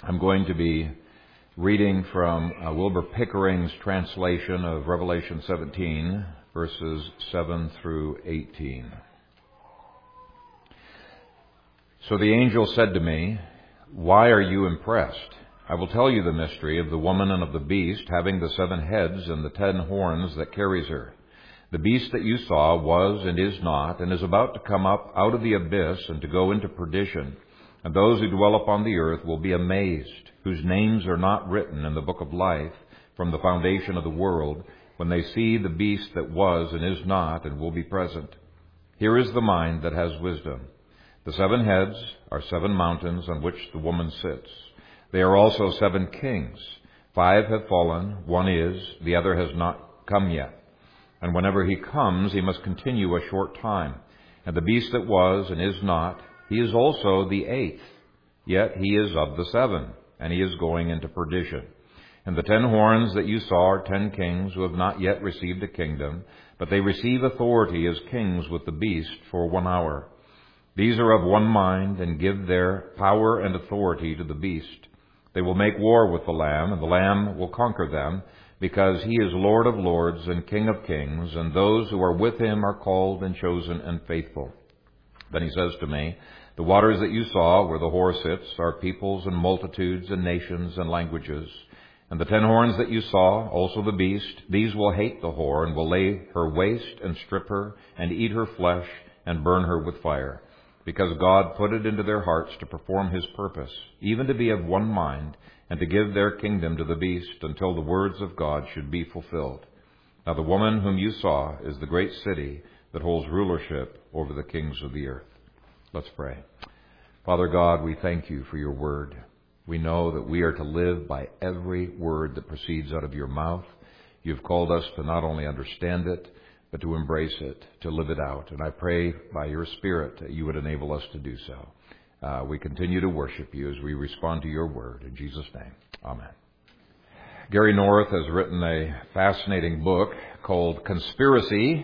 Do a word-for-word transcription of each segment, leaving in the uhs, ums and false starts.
I'm going to be reading from uh, Wilbur Pickering's translation of Revelation seventeen, verses seven through eighteen. So the angel said to me, "Why are you impressed? I will tell you the mystery of the woman and of the beast, having the seven heads and the ten horns that carries her. The beast that you saw was and is not, and is about to come up out of the abyss and to go into perdition. And those who dwell upon the earth will be amazed, whose names are not written in the book of life from the foundation of the world, when they see the beast that was and is not and will be present. Here is the mind that has wisdom. The seven heads are seven mountains on which the woman sits. They are also seven kings. Five have fallen, one is, the other has not come yet. And whenever he comes, he must continue a short time. And the beast that was and is not, he is also the eighth. Yet he is of the seven, and he is going into perdition. And the ten horns that you saw are ten kings who have not yet received a kingdom, but they receive authority as kings with the beast for one hour. These are of one mind and give their power and authority to the beast. They will make war with the Lamb, and the Lamb will conquer them, because he is Lord of lords and King of kings, and those who are with him are called and chosen and faithful." Then he says to me, "The waters that you saw where the whore sits are peoples and multitudes and nations and languages. And the ten horns that you saw, also the beast, these will hate the whore and will lay her waste and strip her and eat her flesh and burn her with fire. Because God put it into their hearts to perform his purpose, even to be of one mind, and to give their kingdom to the beast until the words of God should be fulfilled. Now the woman whom you saw is the great city that holds rulership over the kings of the earth." Let's pray. Father God, we thank you for your word. We know that we are to live by every word that proceeds out of your mouth. You've called us to not only understand it, but to embrace it, to live it out. And I pray by your Spirit that you would enable us to do so. Uh, we continue to worship you as we respond to your word. In Jesus' name, amen. Gary North has written a fascinating book called Conspiracy,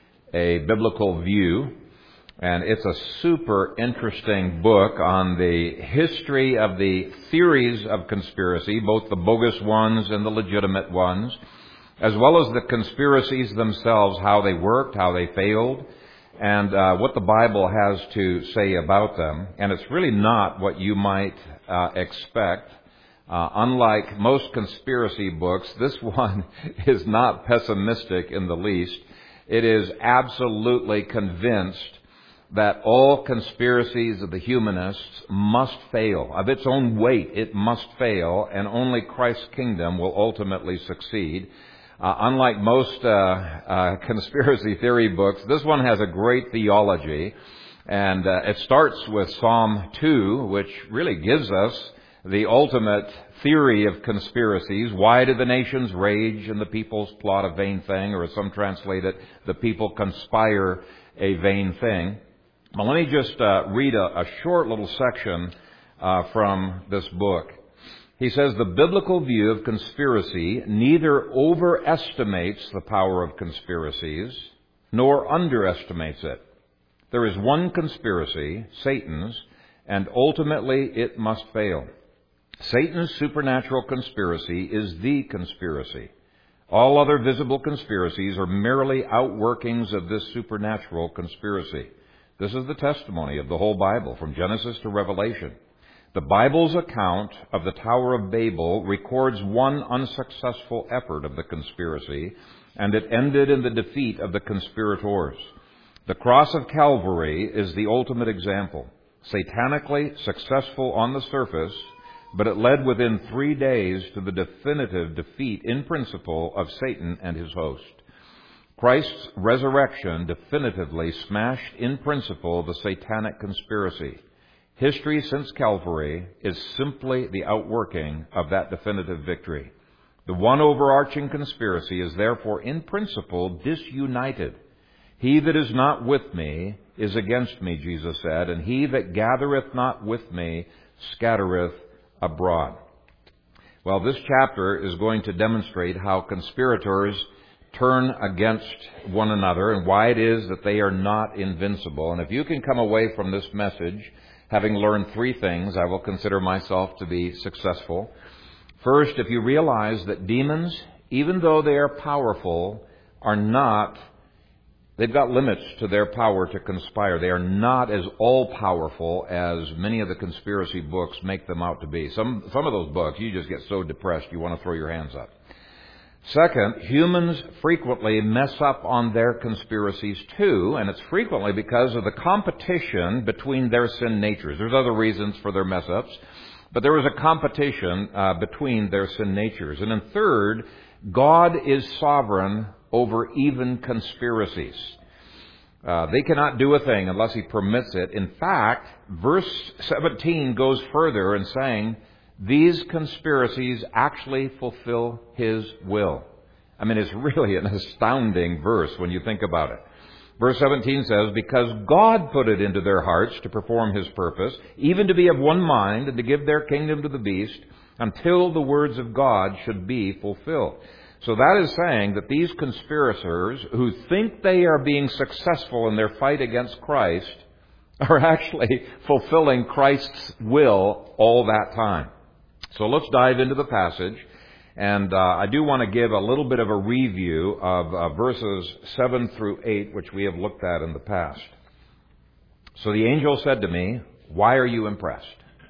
A Biblical View. And it's a super interesting book on the history of the theories of conspiracy, both the bogus ones and the legitimate ones, as well as the conspiracies themselves, how they worked, how they failed, and uh, what the Bible has to say about them. And it's really not what you might uh, expect. Uh, unlike most conspiracy books, this one is not pessimistic in the least. It is absolutely convinced that all conspiracies of the humanists must fail. Of its own weight, it must fail, and only Christ's kingdom will ultimately succeed. Uh, unlike most uh, uh, conspiracy theory books, this one has a great theology, and uh, it starts with Psalm two, which really gives us the ultimate theory of conspiracies. Why do the nations rage and the peoples plot a vain thing? Or as some translate it, the people conspire a vain thing. Well, let me just uh, read a, a short little section uh, from this book. He says, "The biblical view of conspiracy neither overestimates the power of conspiracies nor underestimates it. There is one conspiracy, Satan's, and ultimately it must fail. Satan's supernatural conspiracy is the conspiracy. All other visible conspiracies are merely outworkings of this supernatural conspiracy. This is the testimony of the whole Bible, from Genesis to Revelation. The Bible's account of the Tower of Babel records one unsuccessful effort of the conspiracy, and it ended in the defeat of the conspirators. The cross of Calvary is the ultimate example. Satanically successful on the surface, but it led within three days to the definitive defeat in principle of Satan and his host. Christ's resurrection definitively smashed in principle the satanic conspiracy. History since Calvary is simply the outworking of that definitive victory. The one overarching conspiracy is therefore in principle disunited. He that is not with me is against me, Jesus said, and he that gathereth not with me scattereth abroad. Well, this chapter is going to demonstrate how conspirators turn against one another and why it is that they are not invincible. And if you can come away from this message Having learned three things, I will consider myself to be successful. First, if you realize that demons, even though they are powerful, are not, they've got limits to their power to conspire. They are not as all-powerful as many of the conspiracy books make them out to be. Some, some of those books, you just get so depressed you want to throw your hands up. Second, humans frequently mess up on their conspiracies too, and it's frequently because of the competition between their sin natures. There's other reasons for their mess-ups, but there is a competition uh, between their sin natures. And then third, God is sovereign over even conspiracies. Uh, they cannot do a thing unless He permits it. In fact, verse seventeen goes further in saying, these conspiracies actually fulfill His will. I mean, it's really an astounding verse when you think about it. Verse seventeen says, because God put it into their hearts to perform His purpose, even to be of one mind and to give their kingdom to the beast, until the words of God should be fulfilled. So that is saying that these conspirators who think they are being successful in their fight against Christ are actually fulfilling Christ's will all that time. So let's dive into the passage, and uh, I do want to give a little bit of a review of uh, verses seven through eight, which we have looked at in the past. So the angel said to me, why are you impressed?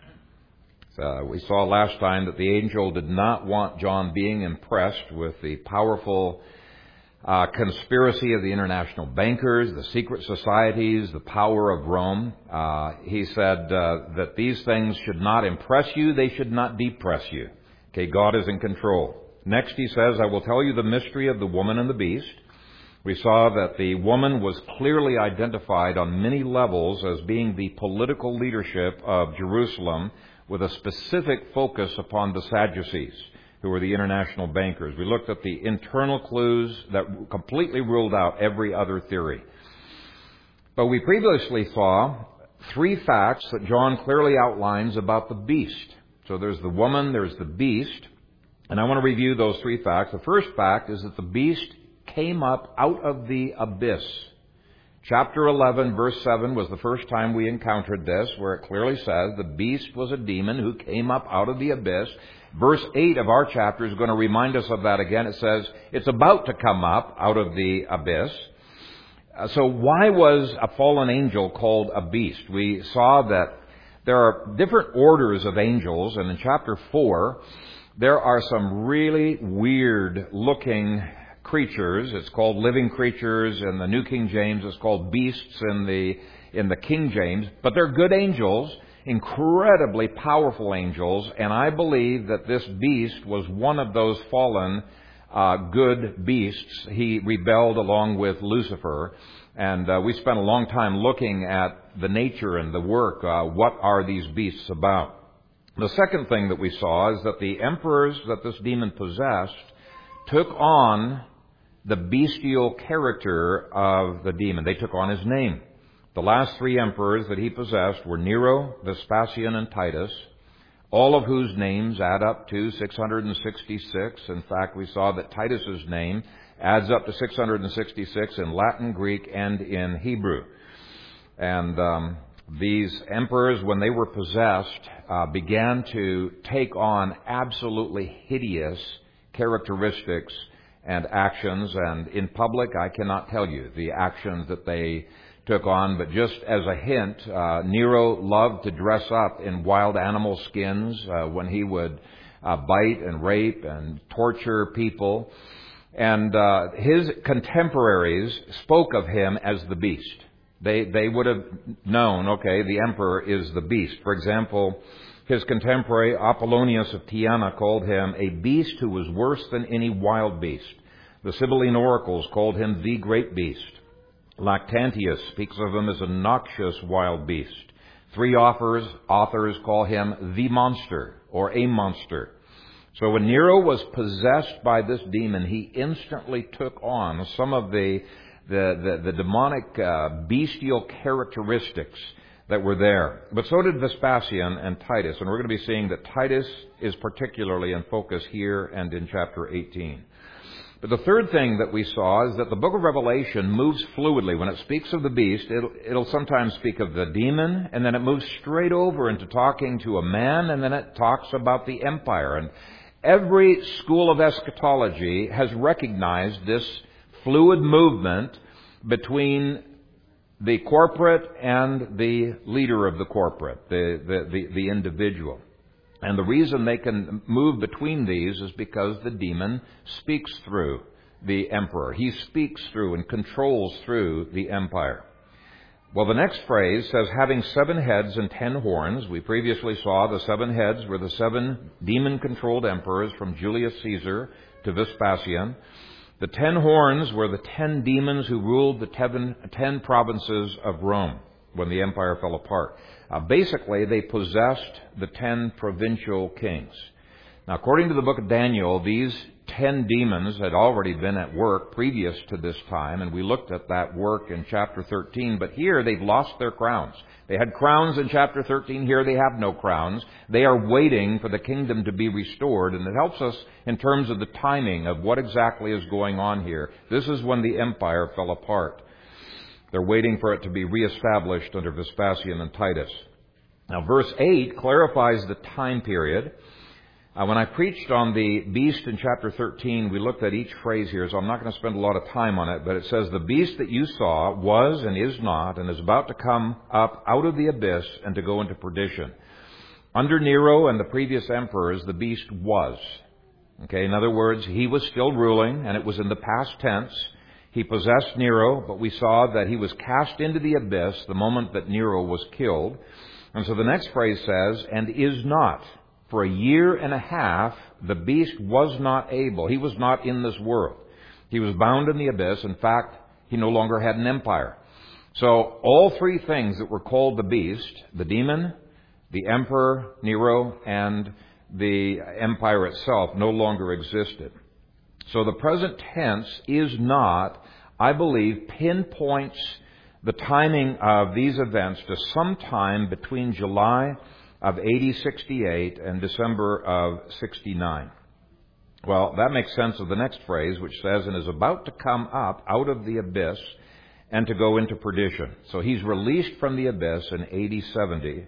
Uh, we saw last time that the angel did not want John being impressed with the powerful uh, conspiracy of the international bankers, the secret societies, the power of Rome. Uh, he said uh, that these things should not impress you, they should not depress you. Okay, God is in control. Next he says, I will tell you the mystery of the woman and the beast. We saw that the woman was clearly identified on many levels as being the political leadership of Jerusalem, with a specific focus upon the Sadducees, who were the international bankers. We looked at the internal clues that completely ruled out every other theory. But we previously saw three facts that John clearly outlines about the beast. So there's the woman, there's the beast, and I want to review those three facts. The first fact is that the beast came up out of the abyss. Chapter eleven, verse seven was the first time we encountered this, where it clearly says the beast was a demon who came up out of the abyss. Verse eight of our chapter is going to remind us of that again. It says it's about to come up out of the abyss. Uh, so why was a fallen angel called a beast? We saw that there are different orders of angels, and in chapter four, there are some really weird-looking creatures. It's called living creatures in the New King James. It's called beasts in the in the King James. But they're good angels, incredibly powerful angels, and I believe that this beast was one of those fallen uh, good beasts. He rebelled along with Lucifer, and uh, we spent a long time looking at the nature and the work. Uh, what are these beasts about? The second thing that we saw is that the emperors that this demon possessed took on the bestial character of the demon. They took on his name. The last three emperors that he possessed were Nero, Vespasian, and Titus, all of whose names add up to six hundred sixty-six. In fact, we saw that Titus's name adds up to six hundred sixty-six in Latin, Greek, and in Hebrew. And um, these emperors, when they were possessed, uh, began to take on absolutely hideous characteristics and actions, and in public I cannot tell you the actions that they took on, but just as a hint, uh, Nero loved to dress up in wild animal skins uh, when he would uh, bite and rape and torture people, and uh, his contemporaries spoke of him as the beast. They they would have known, okay, the emperor is the beast. For example, his contemporary Apollonius of Tyana called him a beast who was worse than any wild beast. The Sibylline oracles called him the great beast. Lactantius speaks of him as a noxious wild beast. Three authors, authors call him the monster or a monster. So when Nero was possessed by this demon, he instantly took on some of the the, the, the demonic uh, bestial characteristics that were there. But so did Vespasian and Titus. And we're going to be seeing that Titus is particularly in focus here and in chapter eighteen. But the third thing that we saw is that the book of Revelation moves fluidly. When it speaks of the beast, it'll, it'll sometimes speak of the demon, and then it moves straight over into talking to a man, and then it talks about the empire. And every school of eschatology has recognized this fluid movement between the corporate and the leader of the corporate, the, the, the, the individual. And the reason they can move between these is because the demon speaks through the emperor. He speaks through and controls through the empire. Well, the next phrase says, having seven heads and ten horns. We previously saw the seven heads were the seven demon-controlled emperors from Julius Caesar to Vespasian. The ten horns were the ten demons who ruled the ten, ten provinces of Rome when the empire fell apart. Uh, basically, they possessed the ten provincial kings. Now, according to the book of Daniel, these ten demons had already been at work previous to this time, and we looked at that work in chapter thirteen. But here, they've lost their crowns. They had crowns in chapter thirteen. Here, they have no crowns. They are waiting for the kingdom to be restored, and it helps us in terms of the timing of what exactly is going on here. This is when the empire fell apart. They're waiting for it to be reestablished under Vespasian and Titus. Now, verse eight clarifies the time period. Uh, when I preached on the beast in chapter thirteen, we looked at each phrase here, so I'm not going to spend a lot of time on it, but it says, the beast that you saw was and is not and is about to come up out of the abyss and to go into perdition. Under Nero and the previous emperors, the beast was. Okay, in other words, he was still ruling, and it was in the past tense. He possessed Nero, but we saw that he was cast into the abyss the moment that Nero was killed. And so the next phrase says, and is not. For a year and a half, the beast was not able. He was not in this world. He was bound in the abyss. In fact, he no longer had an empire. So all three things that were called the beast, the demon, the emperor, Nero, and the empire itself, no longer existed. So the present tense is not, I believe, pinpoints the timing of these events to sometime between July of A D sixty-eight and December of sixty-nine. Well, that makes sense of the next phrase, which says, and is about to come up out of the abyss and to go into perdition. So he's released from the abyss in A D seventy,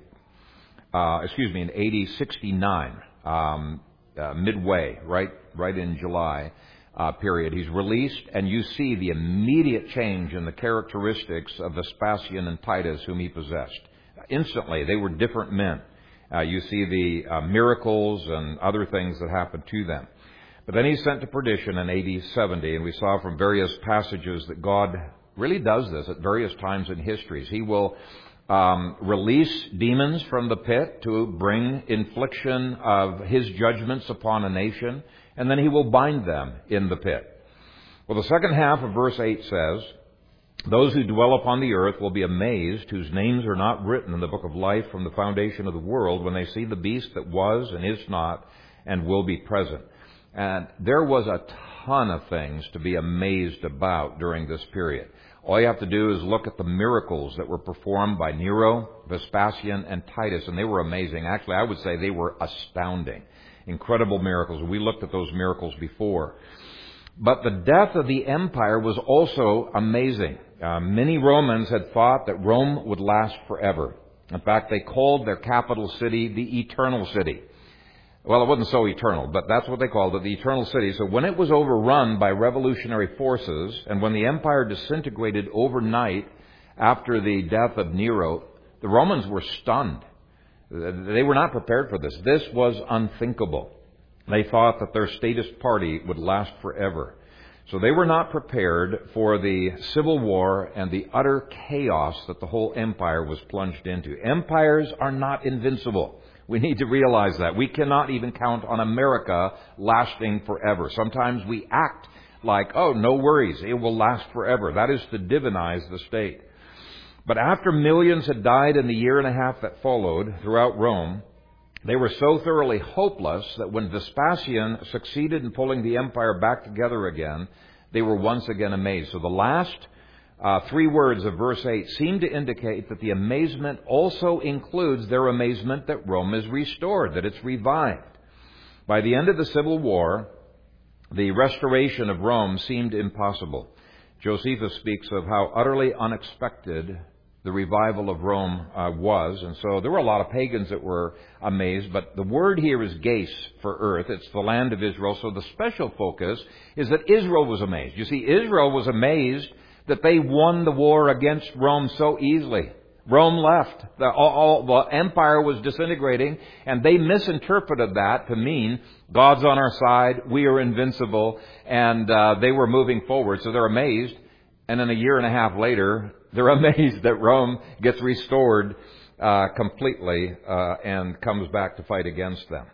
uh, excuse me, in A D sixty-nine, um, uh, midway, right, right in July. Uh, period. He's released, and you see the immediate change in the characteristics of Vespasian and Titus, whom he possessed. Instantly, they were different men. Uh, you see the uh, miracles and other things that happened to them. But then he's sent to perdition in A D seventy, and we saw from various passages that God really does this at various times in histories. He will um, release demons from the pit to bring infliction of his judgments upon a nation, and then he will bind them in the pit. Well, the second half of verse eight says, those who dwell upon the earth will be amazed, whose names are not written in the book of life from the foundation of the world, when they see the beast that was and is not and will be present. And there was a ton of things to be amazed about during this period. All you have to do is look at the miracles that were performed by Nero, Vespasian, and Titus, and they were amazing. Actually, I would say they were astounding. Incredible miracles. We looked at those miracles before. But the death of the empire was also amazing. Uh, many Romans had thought that Rome would last forever. In fact, they called their capital city the Eternal City. Well, it wasn't so eternal, but that's what they called it, the Eternal City. So when it was overrun by revolutionary forces, and when the empire disintegrated overnight after the death of Nero, the Romans were stunned. They were not prepared for this. This was unthinkable. They thought that their statist party would last forever. So they were not prepared for the civil war and the utter chaos that the whole empire was plunged into. Empires are not invincible. We need to realize that. We cannot even count on America lasting forever. Sometimes we act like, oh, no worries, it will last forever. That is to divinize the state. But after millions had died in the year and a half that followed throughout Rome, they were so thoroughly hopeless that when Vespasian succeeded in pulling the empire back together again, they were once again amazed. So the last uh, three words of verse eight seem to indicate that the amazement also includes their amazement that Rome is restored, that it's revived. By the end of the Civil War, the restoration of Rome seemed impossible. Josephus speaks of how utterly unexpected the revival of Rome uh, was. And so there were a lot of pagans that were amazed, but the word here is ges for earth. It's the land of Israel. So the special focus is that Israel was amazed. You see, Israel was amazed that they won the war against Rome so easily. Rome left. The, all, all, the empire was disintegrating, and they misinterpreted that to mean God's on our side, we are invincible, and uh, they were moving forward. So they're amazed, and then a year and a half later, they're amazed that Rome gets restored uh, completely uh, and comes back to fight against them.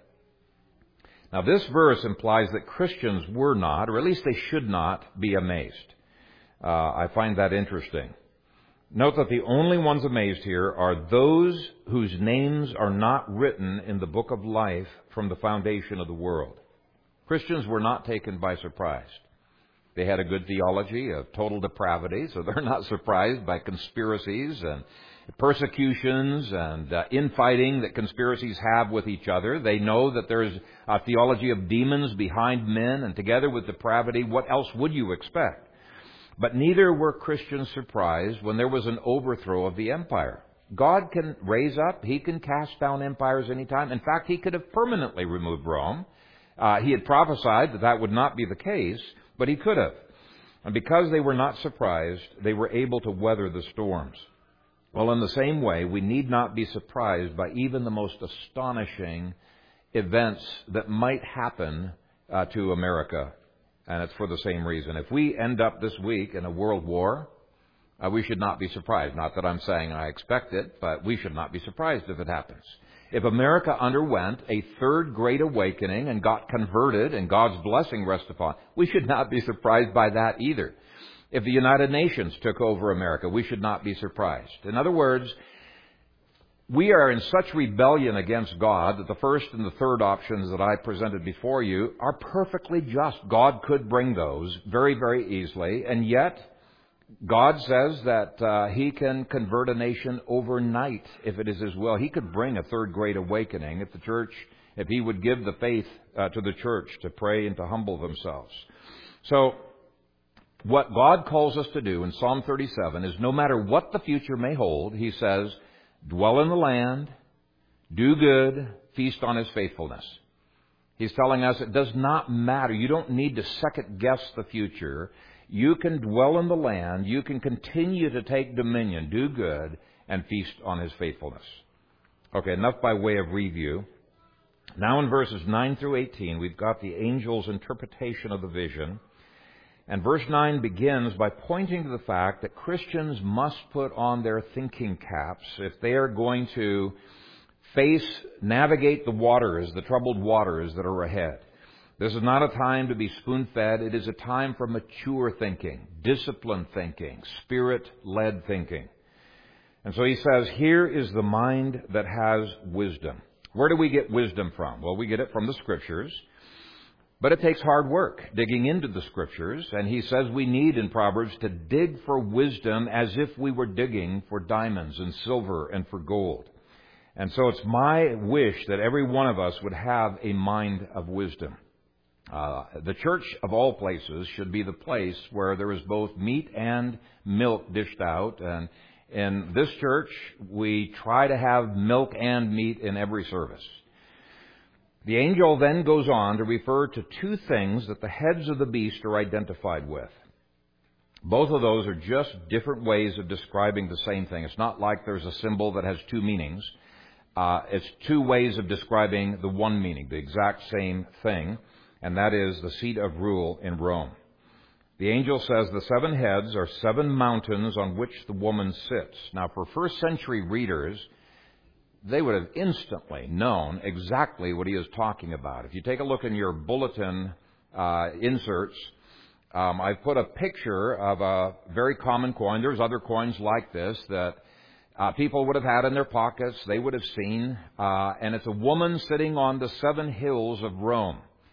Now, this verse implies that Christians were not, or at least they should not, be amazed. Uh, I find that interesting. Note that the only ones amazed here are those whose names are not written in the book of life from the foundation of the world. Christians were not taken by surprise. They had a good theology of total depravity, so they're not surprised by conspiracies and persecutions and uh, infighting that conspiracies have with each other. They know that there's a theology of demons behind men, and together with depravity, what else would you expect? But neither were Christians surprised when there was an overthrow of the empire. God can raise up. He can cast down empires anytime. In fact, He could have permanently removed Rome. Uh, he had prophesied that that would not be the case, but He could have. And because they were not surprised, they were able to weather the storms. Well, in the same way, we need not be surprised by even the most astonishing events that might happen uh, to America. And it's for the same reason. If we end up this week in a world war, uh, we should not be surprised. Not that I'm saying I expect it, but we should not be surprised if it happens. If America underwent a third great awakening and got converted and God's blessing rested upon, we should not be surprised by that either. If the United Nations took over America, we should not be surprised. In other words, we are in such rebellion against God that the first and the third options that I presented before you are perfectly just. God could bring those very, very easily, and yet God says that uh, He can convert a nation overnight if it is His will. He could bring a third great awakening if the church, if He would give the faith uh, to the church to pray and to humble themselves. So, what God calls us to do in Psalm thirty-seven is no matter what the future may hold, He says, dwell in the land, do good, feast on His faithfulness. He's telling us it does not matter. You don't need to second guess the future. You can dwell in the land. You can continue to take dominion, do good, and feast on His faithfulness. Okay, enough by way of review. Now in verses nine through eighteen, we've got the angel's interpretation of the vision. And verse nine begins by pointing to the fact that Christians must put on their thinking caps if they are going to face, navigate the waters, the troubled waters that are ahead. This is not a time to be spoon-fed. It is a time for mature thinking, disciplined thinking, Spirit-led thinking. And so he says, here is the mind that has wisdom. Where do we get wisdom from? Well, we get it from the Scriptures. But it takes hard work digging into the Scriptures. And he says we need in Proverbs to dig for wisdom as if we were digging for diamonds and silver and for gold. And so it's my wish that every one of us would have a mind of wisdom. Uh, the church of all places should be the place where there is both meat and milk dished out. And in this church, we try to have milk and meat in every service. The angel then goes on to refer to two things that the heads of the beast are identified with. Both of those are just different ways of describing the same thing. It's not like there's a symbol that has two meanings. Uh, it's two ways of describing the one meaning, the exact same thing, and that is the seat of rule in Rome. The angel says the seven heads are seven mountains on which the woman sits. Now, for first century readers, they would have instantly known exactly what he is talking about. If you take a look in your bulletin uh, inserts, um, I've put a picture of a very common coin. There's other coins like this that uh, people would have had in their pockets. They would have seen. Uh, and it's a woman sitting on the seven hills of Rome.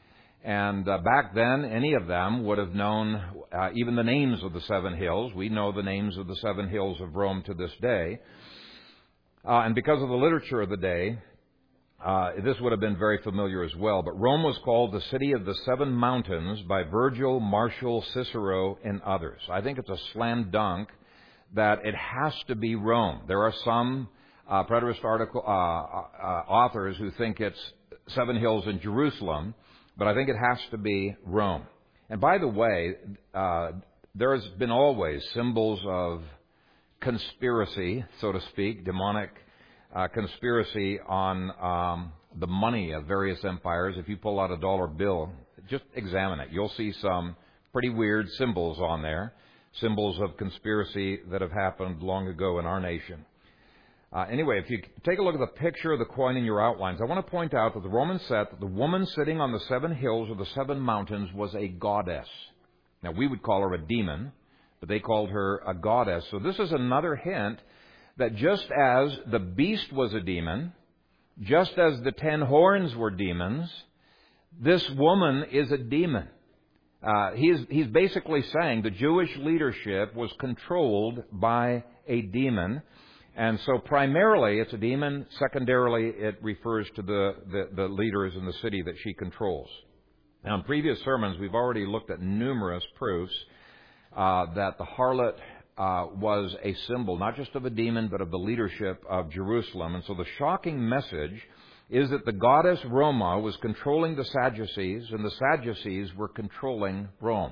And uh, back then, any of them would have known uh, even the names of the seven hills. We know the names of the seven hills of Rome to this day. Uh, and because of the literature of the day, Uh, this would have been very familiar as well. But Rome was called the city of the seven mountains by Virgil, Martial, Cicero, and others. I think it's a slam dunk that it has to be Rome. There are some uh, preterist article, uh, uh, authors who think it's seven hills in Jerusalem, but I think it has to be Rome. And by the way, uh, there's been always symbols of conspiracy, so to speak, demonic uh, conspiracy on um, the money of various empires. If you pull out a dollar bill, just examine it. You'll see some pretty weird symbols on there, symbols of conspiracy that have happened long ago in our nation. Uh, anyway, if you take a look at the picture of the coin in your outlines, I want to point out that the Romans said that the woman sitting on the seven hills or the seven mountains was a goddess. Now, we would call her a demon, but they called her a goddess. So this is another hint that just as the beast was a demon, just as the ten horns were demons, this woman is a demon. Uh, he's, he's basically saying the Jewish leadership was controlled by a demon. And so primarily it's a demon. Secondarily, it refers to the, the, the leaders in the city that she controls. Now, in previous sermons, we've already looked at numerous proofs uh, that the harlot uh, was a symbol, not just of a demon, but of the leadership of Jerusalem. And so the shocking message is that the goddess Roma was controlling the Sadducees, and the Sadducees were controlling Rome.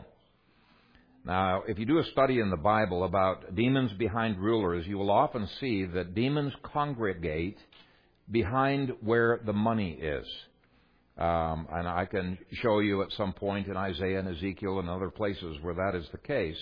Now, if you do a study in the Bible about demons behind rulers, you will often see that demons congregate behind where the money is. Um, and I can show you at some point in Isaiah and Ezekiel and other places where that is the case.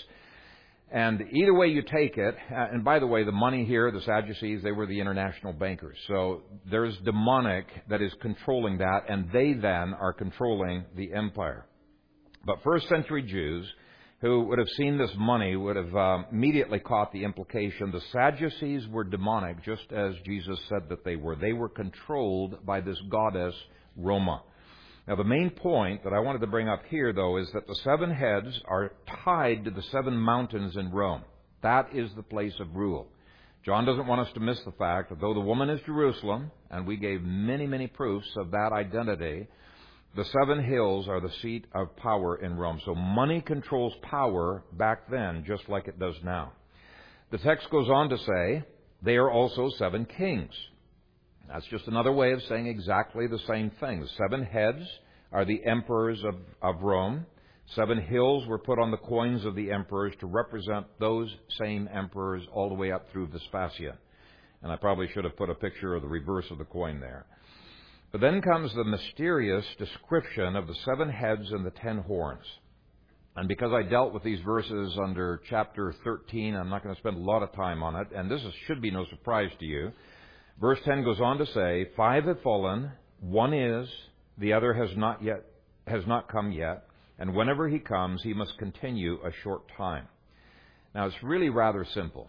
And either way you take it, and by the way, the money here, the Sadducees, they were the international bankers. So there's demonic that is controlling that, and they then are controlling the empire. But first century Jews who would have seen this money would have um, immediately caught the implication. The Sadducees were demonic, just as Jesus said that they were. They were controlled by this goddess, Roma. Now, the main point that I wanted to bring up here, though, is that the seven heads are tied to the seven mountains in Rome. That is the place of rule. John doesn't want us to miss the fact that though the woman is Jerusalem, and we gave many, many proofs of that identity, the seven hills are the seat of power in Rome. So money controls power back then, just like it does now. The text goes on to say, they are also seven kings. That's just another way of saying exactly the same thing. The seven heads are the emperors of, of Rome. Seven hills were put on the coins of the emperors to represent those same emperors all the way up through Vespasian. And I probably should have put a picture of the reverse of the coin there. But then comes the mysterious description of the seven heads and the ten horns. And because I dealt with these verses under chapter thirteen, I'm not going to spend a lot of time on it, and this is, should be no surprise to you. Verse ten goes on to say, five have fallen, one is, the other has not yet, has not come yet, and whenever he comes, he must continue a short time. Now, it's really rather simple.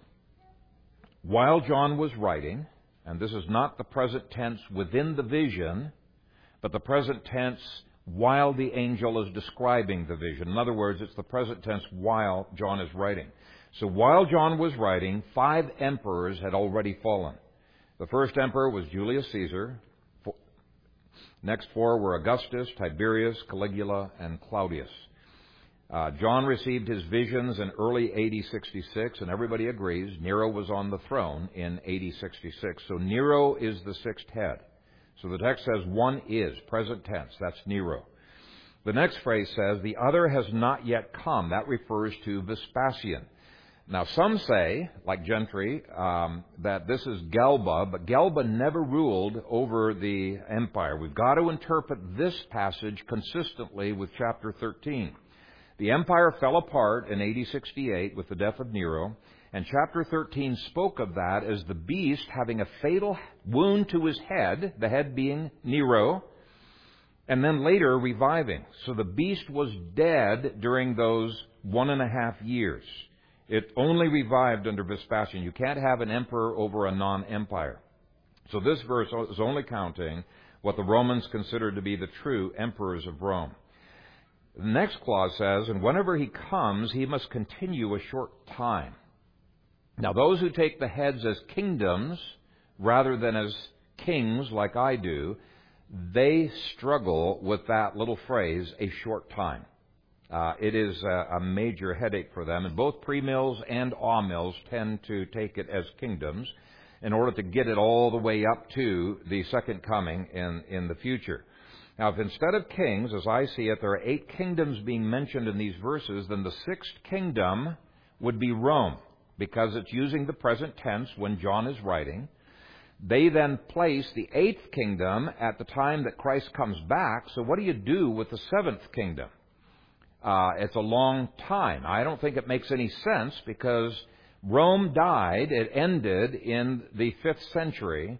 While John was writing, and this is not the present tense within the vision, but the present tense while the angel is describing the vision. In other words, it's the present tense while John is writing. So while John was writing, five emperors had already fallen. The first emperor was Julius Caesar. Next four were Augustus, Tiberius, Caligula, and Claudius. Uh, John received his visions in early A D sixty-six, and everybody agrees Nero was on the throne in A D sixty-six. So Nero is the sixth head. So the text says one is, present tense. That's Nero. The next phrase says the other has not yet come. That refers to Vespasian. Now, some say, like Gentry, um, that this is Galba, but Galba never ruled over the empire. We've got to interpret this passage consistently with chapter thirteen. The empire fell apart in A D sixty-eight with the death of Nero, and chapter thirteen spoke of that as the beast having a fatal wound to his head, the head being Nero, and then later reviving. So the beast was dead during those one and a half years. It only revived under Vespasian. You can't have an emperor over a non-empire. So this verse is only counting what the Romans considered to be the true emperors of Rome. The next clause says, and whenever he comes, he must continue a short time. Now, those who take the heads as kingdoms rather than as kings like I do, they struggle with that little phrase, a short time. Uh, it is a, a major headache for them, and both premills and awmills tend to take it as kingdoms in order to get it all the way up to the second coming in, in the future. Now, if instead of kings, as I see it, there are eight kingdoms being mentioned in these verses, then the sixth kingdom would be Rome, because it's using the present tense when John is writing. They then place the eighth kingdom at the time that Christ comes back. So what do you do with the seventh kingdom? Uh, it's a long time. I don't think it makes any sense because Rome died. It ended in the fifth century.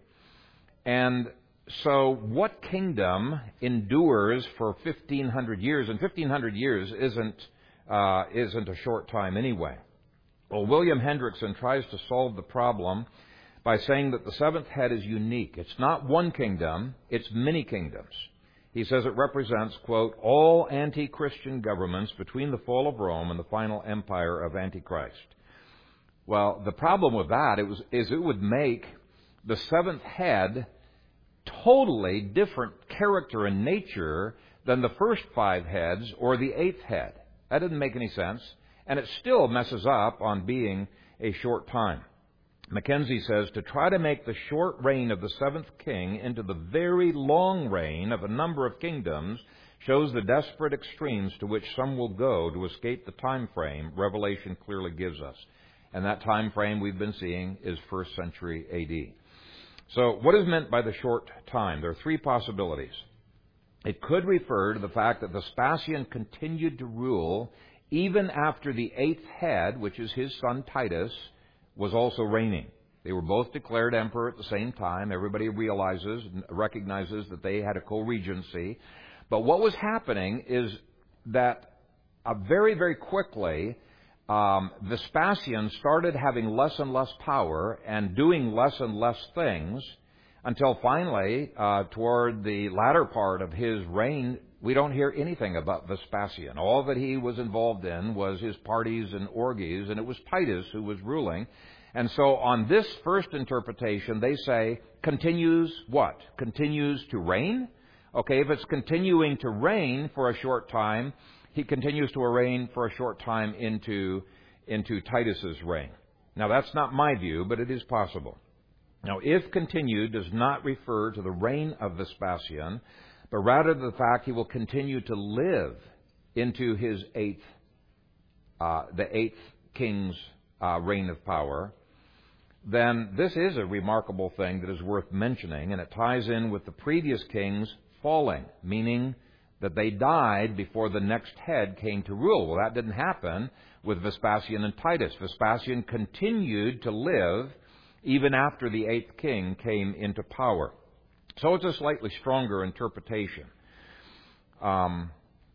And so what kingdom endures for fifteen hundred years? And fifteen hundred years isn't, uh, isn't a short time anyway. Well, William Hendrickson tries to solve the problem by saying that the seventh head is unique. It's not one kingdom, it's many kingdoms. He says it represents, quote, all anti-Christian governments between the fall of Rome and the final empire of Antichrist. Well, the problem with that it was, is it would make the seventh head totally different character and nature than the first five heads or the eighth head. That didn't make any sense. And it still messes up on being a short time. Mackenzie says, to try to make the short reign of the seventh king into the very long reign of a number of kingdoms shows the desperate extremes to which some will go to escape the time frame Revelation clearly gives us. And that time frame we've been seeing is first century A D. So what is meant by the short time? There are three possibilities. It could refer to the fact that Vespasian continued to rule even after the eighth head, which is his son Titus, was also reigning. They were both declared emperor at the same time. Everybody realizes, recognizes that they had a co-regency. But what was happening is that uh, very, very quickly, um, Vespasian started having less and less power and doing less and less things until finally, uh, toward the latter part of his reign, we don't hear anything about Vespasian. All that he was involved in was his parties and orgies, and it was Titus who was ruling. And so on this first interpretation, they say, continues what? Continues to reign? Okay, if it's continuing to reign for a short time, he continues to reign for a short time into, into Titus's reign. Now, that's not my view, but it is possible. Now, if continued does not refer to the reign of Vespasian, but rather the fact he will continue to live into his eighth, uh, the eighth king's uh, reign of power, then this is a remarkable thing that is worth mentioning, and it ties in with the previous kings falling, meaning that they died before the next head came to rule. Well, that didn't happen with Vespasian and Titus. Vespasian continued to live even after the eighth king came into power. So it's a slightly stronger interpretation. Um,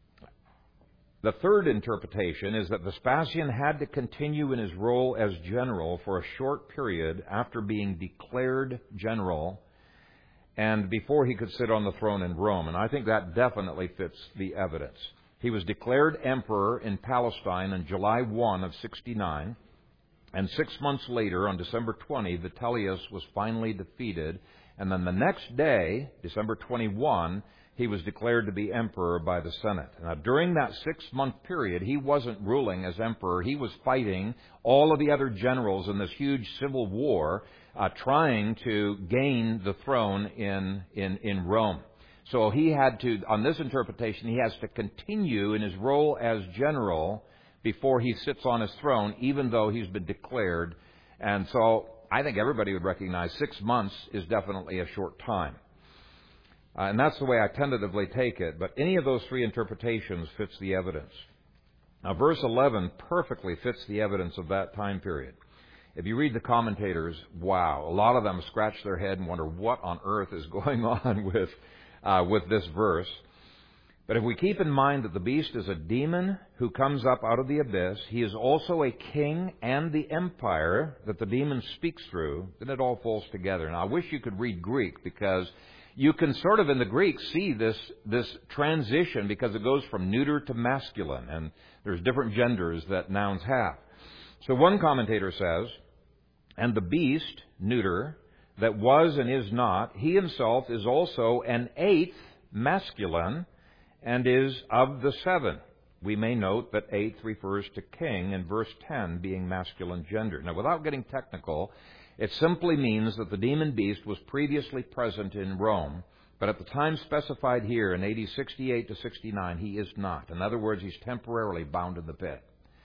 the third interpretation is that Vespasian had to continue in his role as general for a short period after being declared general and before he could sit on the throne in Rome. And I think that definitely fits the evidence. He was declared emperor in Palestine on July first of sixty-nine. And six months later, on December twentieth, Vitellius was finally defeated. And then the next day, December twenty-first, he was declared to be emperor by the Senate. Now, during that six-month period, he wasn't ruling as emperor. He was fighting all of the other generals in this huge civil war, uh, trying to gain the throne in, in, in Rome. So he had to, on this interpretation, he has to continue in his role as general before he sits on his throne, even though he's been declared. And so I think everybody would recognize six months is definitely a short time. Uh, and that's the way I tentatively take it. But any of those three interpretations fits the evidence. Now, verse eleven perfectly fits the evidence of that time period. If you read the commentators, wow, a lot of them scratch their head and wonder what on earth is going on with, uh, with this verse. But if we keep in mind that the beast is a demon who comes up out of the abyss, he is also a king and the empire that the demon speaks through, then it all falls together. Now, I wish you could read Greek, because you can sort of in the Greek see this, this transition, because it goes from neuter to masculine, and there's different genders that nouns have. So one commentator says, and the beast, neuter, that was and is not, he himself is also an eighth masculine and is of the seven. We may note that eighth refers to king in verse ten being masculine gender. Now, without getting technical, it simply means that the demon beast was previously present in Rome, but at the time specified here in A D sixty-eight to sixty-nine, he is not. In other words, he's temporarily bound in the pit.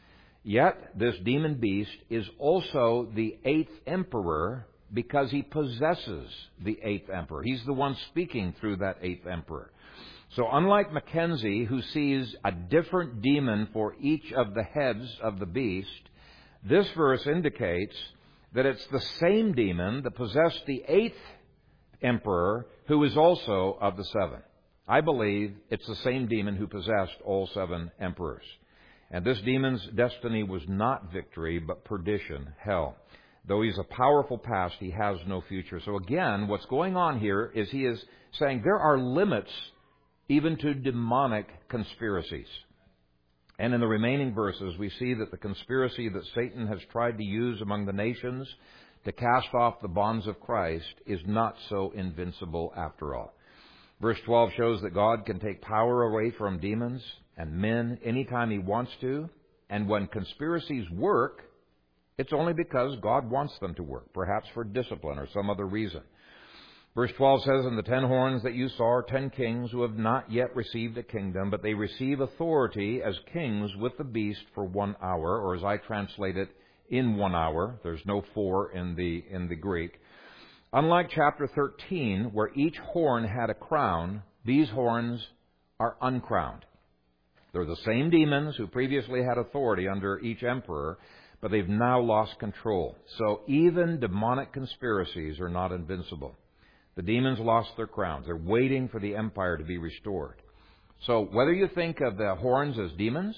Yet, this demon beast is also the eighth emperor because he possesses the eighth emperor. He's the one speaking through that eighth emperor. So unlike Mackenzie, who sees a different demon for each of the heads of the beast, this verse indicates that it's the same demon that possessed the eighth emperor, who is also of the seven. I believe it's the same demon who possessed all seven emperors. And this demon's destiny was not victory, but perdition, hell. Though he's a powerful past, he has no future. So again, what's going on here is he is saying there are limits even to demonic conspiracies. And in the remaining verses, we see that the conspiracy that Satan has tried to use among the nations to cast off the bonds of Christ is not so invincible after all. Verse twelve shows that God can take power away from demons and men anytime He wants to. And when conspiracies work, it's only because God wants them to work, perhaps for discipline or some other reason. Verse twelve says, "And the ten horns that you saw are ten kings who have not yet received a kingdom, but they receive authority as kings with the beast for one hour," or as I translate it, in one hour. There's no four in the in the Greek. Unlike chapter thirteen, where each horn had a crown, these horns are uncrowned. They're the same demons who previously had authority under each emperor, but they've now lost control. So even demonic conspiracies are not invincible. The demons lost their crowns. They're waiting for the empire to be restored. So whether you think of the horns as demons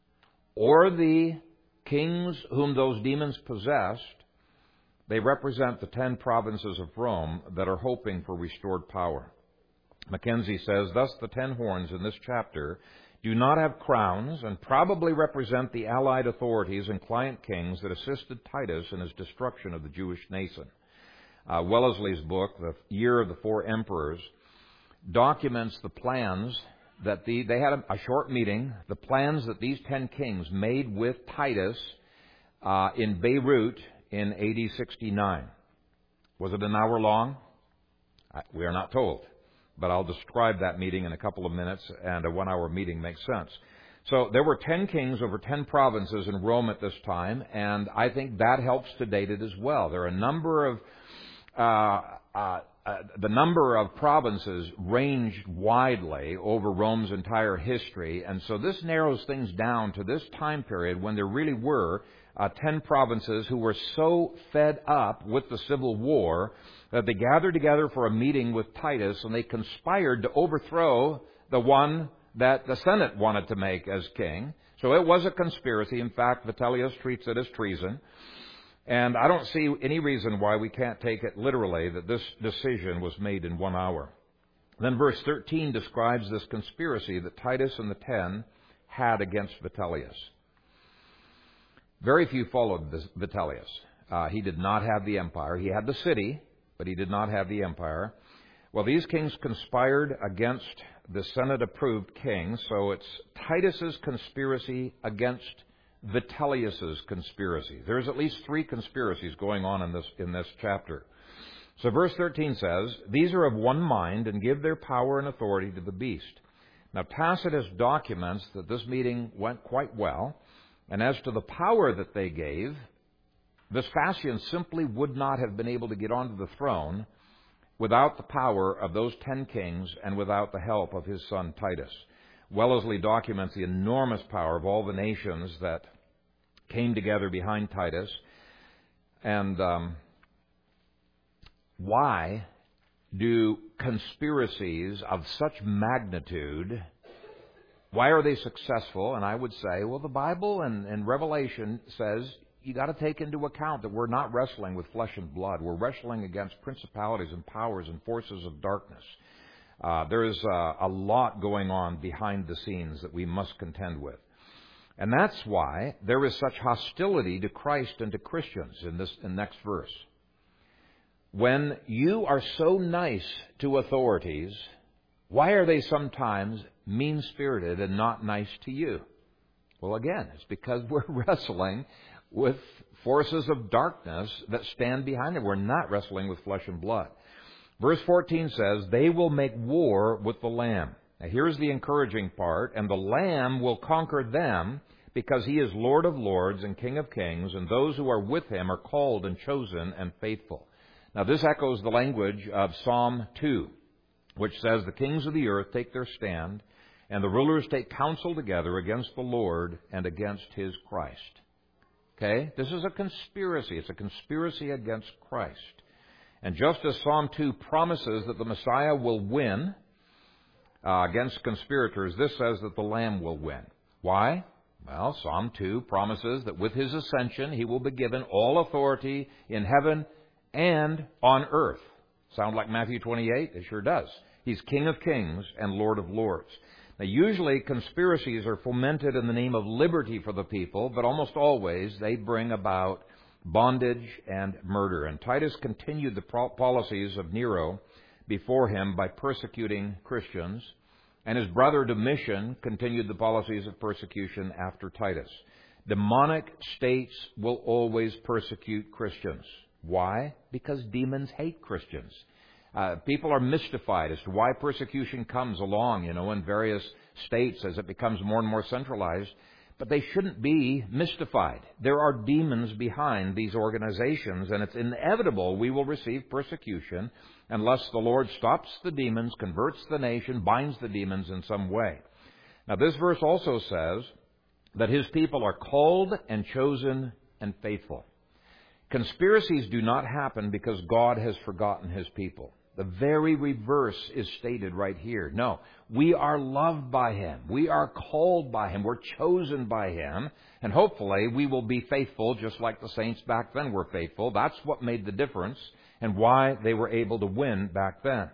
or the kings whom those demons possessed, they represent the ten provinces of Rome that are hoping for restored power. Mackenzie says, "Thus the ten horns in this chapter do not have crowns and probably represent the allied authorities and client kings that assisted Titus in his destruction of the Jewish nation." Uh, Wellesley's book, The Year of the Four Emperors, documents the plans that the, they had a, a short meeting, the plans that these ten kings made with Titus uh, in Beirut in A D sixty-nine. Was it an hour long? I, we are not told. But I'll describe that meeting in a couple of minutes, and a one-hour meeting makes sense. So there were ten kings over ten provinces in Rome at this time, and I think that helps to date it as well. There are a number of uh, uh, uh, the number of provinces ranged widely over Rome's entire history, and so this narrows things down to this time period when there really were uh, ten provinces who were so fed up with the civil war that they gathered together for a meeting with Titus, and they conspired to overthrow the one that the Senate wanted to make as king. So it was a conspiracy. In fact, Vitellius treats it as treason. And I don't see any reason why we can't take it literally that this decision was made in one hour. Then verse thirteen describes this conspiracy that Titus and the ten had against Vitellius. Very few followed Vitellius. Uh, he did not have the empire. He had the city, but he did not have the empire. Well, these kings conspired against the Senate-approved king, so it's Titus's conspiracy against Vitellius's conspiracy. There's at least three conspiracies going on in this in this chapter. So verse thirteen says, "These are of one mind and give their power and authority to the beast." Now Tacitus documents that this meeting went quite well, and as to the power that they gave, Vespasian simply would not have been able to get onto the throne without the power of those ten kings and without the help of his son Titus. Wellesley documents the enormous power of all the nations that came together behind Titus. And um, why do conspiracies of such magnitude, why are they successful? And I would say, well, the Bible and, and Revelation says you got to take into account that we're not wrestling with flesh and blood. We're wrestling against principalities and powers and forces of darkness. Uh, there is uh, a lot going on behind the scenes that we must contend with. And that's why there is such hostility to Christ and to Christians in this in next verse. when you are so nice to authorities, why are they sometimes mean-spirited and not nice to you? Well, again, it's because we're wrestling with forces of darkness that stand behind it. We're not wrestling with flesh and blood. Verse fourteen says, they will make war with the Lamb. Now, here's the encouraging part. And the Lamb will conquer them, because he is Lord of lords and King of kings, and those who are with him are called and chosen and faithful. Now, this echoes the language of Psalm two, which says, the kings of the earth take their stand, and the rulers take counsel together against the Lord and against his Christ. Okay? This is a conspiracy. It's a conspiracy against Christ. And just as Psalm two promises that the Messiah will win uh, against conspirators, this says that the Lamb will win. Why? Well, Psalm two promises that with his ascension, he will be given all authority in heaven and on earth. Sound like Matthew twenty-eight? It sure does. He's King of kings and Lord of lords. Now, usually conspiracies are fomented in the name of liberty for the people, but almost always they bring about bondage and murder. And Titus continued the policies of Nero before him by persecuting Christians, and his brother Domitian continued the policies of persecution after Titus. Demonic states will always persecute Christians. Why? Because demons hate Christians. Uh, people are mystified as to why persecution comes along, you know, in various states as it becomes more and more centralized. But they shouldn't be mystified. There are demons behind these organizations, and it's inevitable we will receive persecution unless the Lord stops the demons, converts the nation, binds the demons in some way. Now, this verse also says that his people are called and chosen and faithful. Conspiracies do not happen because God has forgotten his people. The very reverse is stated right here. No, we are loved by him. We are called by him. We're chosen by him. And hopefully we will be faithful just like the saints back then were faithful. That's what made the difference and why they were able to win back then.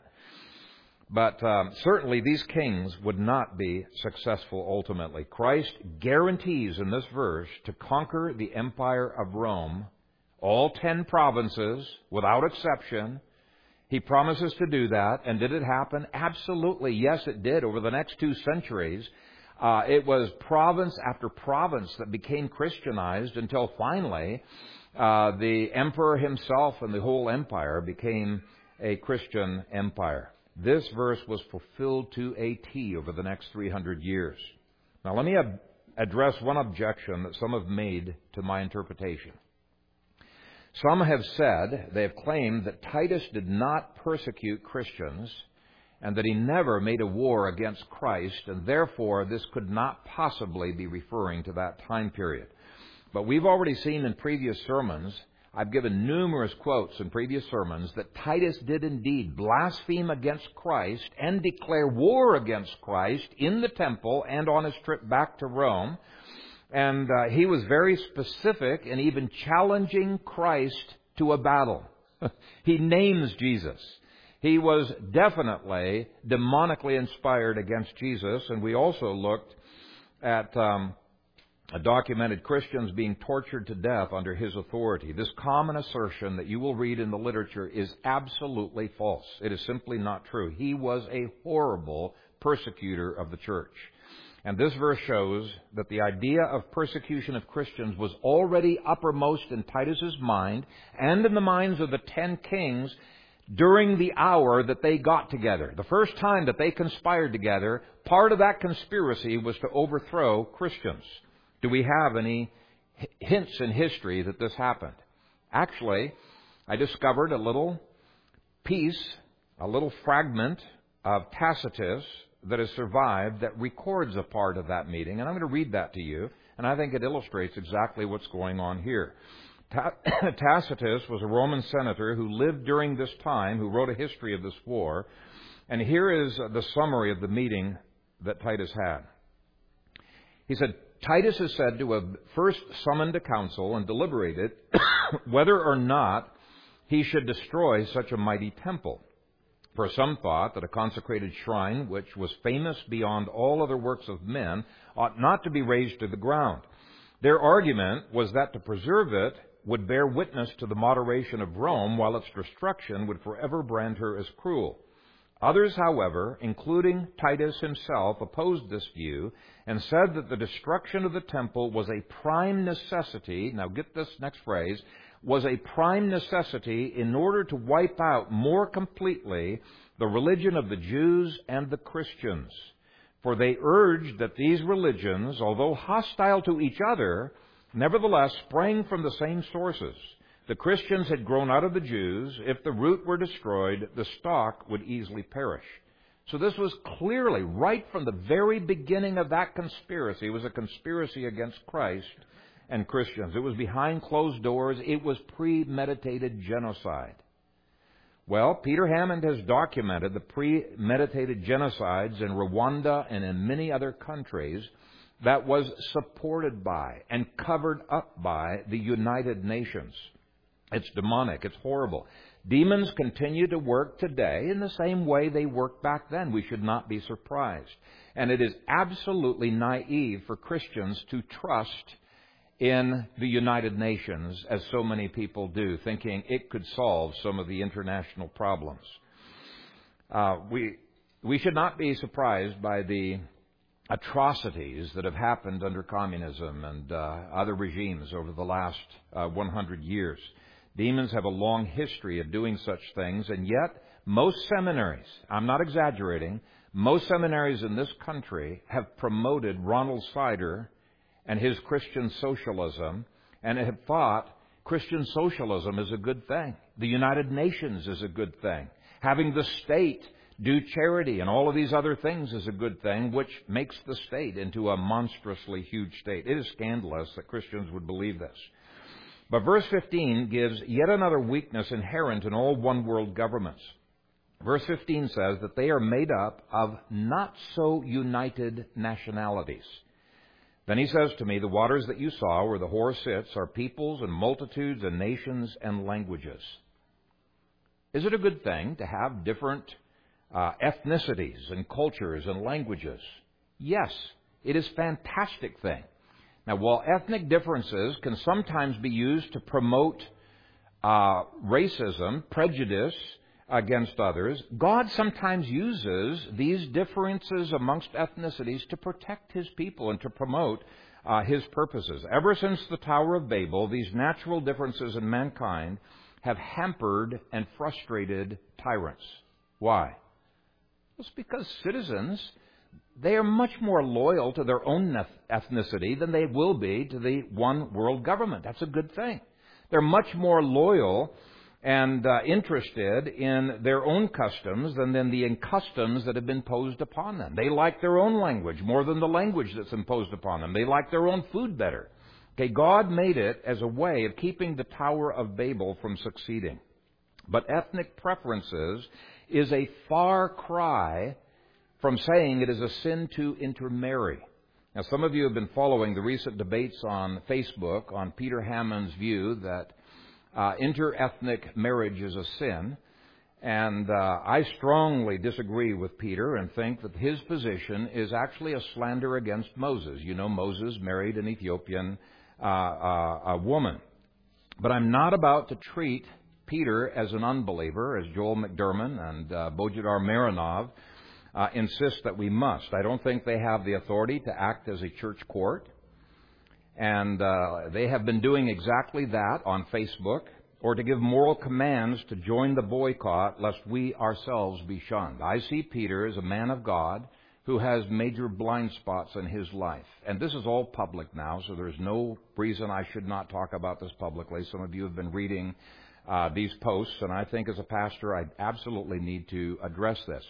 But um, certainly these kings would not be successful ultimately. Christ guarantees in this verse to conquer the empire of Rome, all ten provinces without exception. He promises to do that. And did it happen? Absolutely. Yes, it did. Over the next two centuries, uh, it was province after province that became Christianized until finally uh, the emperor himself and the whole empire became a Christian empire. This verse was fulfilled to a T over the next three hundred years. Now, let me ab- address one objection that some have made to my interpretation. Some have said, they have claimed that Titus did not persecute Christians and that he never made a war against Christ, and therefore this could not possibly be referring to that time period. But we've already seen in previous sermons, I've given numerous quotes in previous sermons, that Titus did indeed blaspheme against Christ and declare war against Christ in the temple and on his trip back to Rome. And uh, he was very specific in even challenging Christ to a battle. He names Jesus. He was definitely demonically inspired against Jesus. And we also looked at um, documented Christians being tortured to death under his authority. This common assertion that you will read in the literature is absolutely false. It is simply not true. He was a horrible persecutor of the church. And this verse shows that the idea of persecution of Christians was already uppermost in Titus's mind and in the minds of the ten kings during the hour that they got together. The first time that they conspired together, part of that conspiracy was to overthrow Christians. Do we have any hints in history that this happened? Actually, I discovered a little piece, a little fragment of Tacitus that has survived that records a part of that meeting. And I'm going to read that to you, and I think it illustrates exactly what's going on here. Tacitus was a Roman senator who lived during this time, who wrote a history of this war. And here is the summary of the meeting that Titus had. He said, Titus is said to have first summoned a council and deliberated whether or not he should destroy such a mighty temple. For some thought that a consecrated shrine, which was famous beyond all other works of men, ought not to be razed to the ground. Their argument was that to preserve it would bear witness to the moderation of Rome, while its destruction would forever brand her as cruel. Others, however, including Titus himself, opposed this view and said that the destruction of the temple was a prime necessity, now get this next phrase, was a prime necessity in order to wipe out more completely the religion of the Jews and the Christians. For they urged that these religions, although hostile to each other, nevertheless sprang from the same sources. The Christians had grown out of the Jews. If the root were destroyed, the stalk would easily perish. So this was clearly, right from the very beginning of that conspiracy, it was a conspiracy against Christ and Christians. It was behind closed doors. It was premeditated genocide. Well, Peter Hammond has documented the premeditated genocides in Rwanda and in many other countries that was supported by and covered up by the United Nations. It's demonic. It's horrible. Demons continue to work today in the same way they worked back then. We should not be surprised. And it is absolutely naive for Christians to trust in the United Nations, as so many people do, thinking it could solve some of the international problems. Uh, we we should not be surprised by the atrocities that have happened under communism and uh, other regimes over the last uh, one hundred years. Demons have a long history of doing such things, and yet most seminaries, I'm not exaggerating, most seminaries in this country have promoted Ronald Sider and his Christian socialism, and have thought Christian socialism is a good thing. The United Nations is a good thing. Having the state do charity and all of these other things is a good thing, which makes the state into a monstrously huge state. It is scandalous that Christians would believe this. But verse fifteen gives yet another weakness inherent in all one-world governments. Verse fifteen says that they are made up of not-so-united nationalities. Then he says to me, the waters that you saw where the whore sits are peoples and multitudes and nations and languages. Is it a good thing to have different uh, ethnicities and cultures and languages? Yes, it is a fantastic thing. Now, while ethnic differences can sometimes be used to promote uh, racism, prejudice against others, God sometimes uses these differences amongst ethnicities to protect His people and to promote uh, His purposes. Ever since the Tower of Babel, these natural differences in mankind have hampered and frustrated tyrants. Why? It's because citizens, they are much more loyal to their own ethnicity than they will be to the one world government. That's a good thing. They're much more loyal and uh, interested in their own customs than in the customs that have been imposed upon them. They like their own language more than the language that's imposed upon them. They like their own food better. Okay, God made it as a way of keeping the Tower of Babel from succeeding. But ethnic preferences is a far cry from saying it is a sin to intermarry. Now, some of you have been following the recent debates on Facebook on Peter Hammond's view that uh, inter-ethnic marriage is a sin. And uh, I strongly disagree with Peter and think that his position is actually a slander against Moses. You know, Moses married an Ethiopian uh, uh, a woman. But I'm not about to treat Peter as an unbeliever, as Joel McDermott and uh, Bojidar Marinov Uh, insist that we must. I don't think they have the authority to act as a church court. And uh, they have been doing exactly that on Facebook, or to give moral commands to join the boycott lest we ourselves be shunned. I see Peter as a man of God who has major blind spots in his life. And this is all public now, so there's no reason I should not talk about this publicly. Some of you have been reading uh, these posts, and I think as a pastor I absolutely need to address this.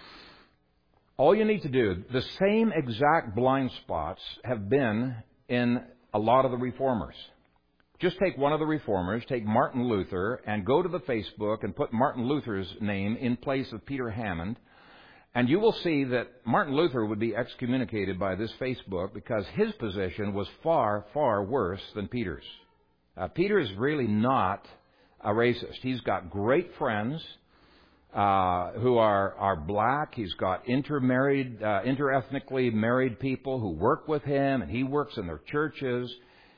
All you need to do, the same exact blind spots have been in a lot of the reformers. Just take one of the reformers, take Martin Luther, and go to the Facebook and put Martin Luther's name in place of Peter Hammond, and you will see that Martin Luther would be excommunicated by this Facebook because his position was far, far worse than Peter's. Uh, Peter is really not a racist. He's got great friends Uh, who are, are black. He's got intermarried, uh, interethnically married people who work with him, and he works in their churches.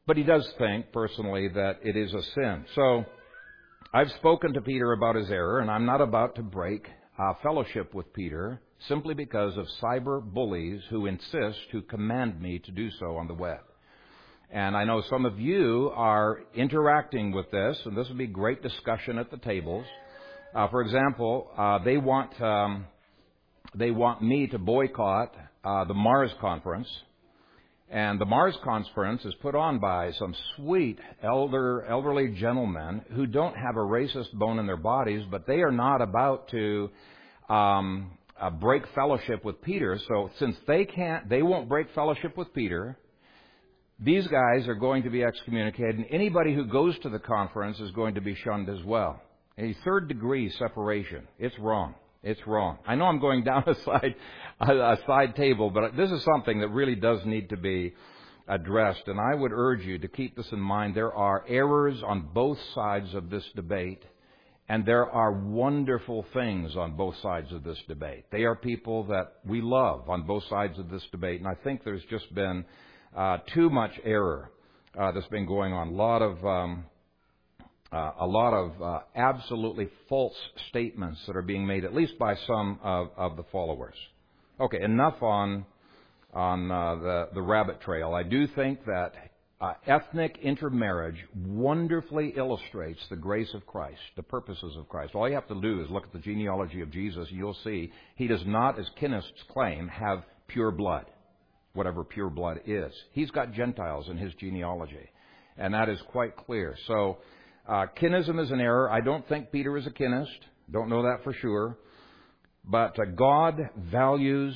But he does think, personally, that it is a sin. So I've spoken to Peter about his error, and I'm not about to break uh, fellowship with Peter simply because of cyber bullies who insist, who command me to do so on the web. And I know some of you are interacting with this, and this will be great discussion at the tables. Uh, for example, uh, they want um, they want me to boycott uh, the Mars conference. And the Mars conference is put on by some sweet elder, elderly gentlemen who don't have a racist bone in their bodies, but they are not about to um, uh, break fellowship with Peter. So since they can't, they won't break fellowship with Peter, these guys are going to be excommunicated, and anybody who goes to the conference is going to be shunned as well. A third degree separation. It's wrong. It's wrong. I know I'm going down a side, a side table, but this is something that really does need to be addressed. And I would urge you to keep this in mind. There are errors on both sides of this debate, and there are wonderful things on both sides of this debate. They are people that we love on both sides of this debate, and I think there's just been uh, too much error uh, that's been going on. A lot of um, Uh, a lot of uh, absolutely false statements that are being made, at least by some of, of the followers. Okay, enough on on uh, the, the rabbit trail. I do think that uh, ethnic intermarriage wonderfully illustrates the grace of Christ, the purposes of Christ. All you have to do is look at the genealogy of Jesus, and you'll see he does not, as Kinists claim, have pure blood, whatever pure blood is. He's got Gentiles in his genealogy, and that is quite clear. So, Uh, Kinism is an error. I don't think Peter is a Kinist. Don't know that for sure. But uh, God values